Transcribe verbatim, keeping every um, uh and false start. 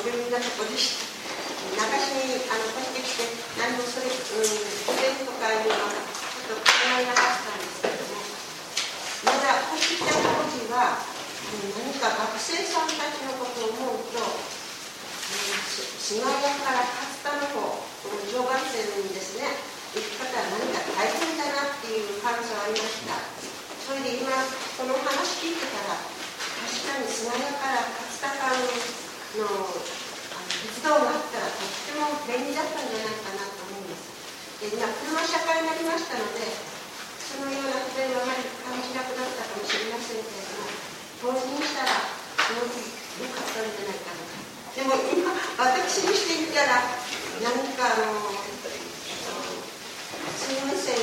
有名なとこでした。中州にあの越してきて、何もそれ、うん、イベント会にはちょっと考えなかったんですけども、まだ越してきた当時は、うん、何か学生さんたちのことを思うと、菅谷から勝田の方、上学生にですね、行き方は何か大変だなっていう感想がありました。それで今、この話聞いてたら、確かに菅谷から勝田間の鉄道があったらとっても便利だったんじゃないかなと思います。で、今、車社会になりましたので、そのような不便はあまり感じなくなったかもしれませんけれども、当時にしたら、すごく良かったんじゃないかな。でも今、私にしてみたら、何かあの、すみません。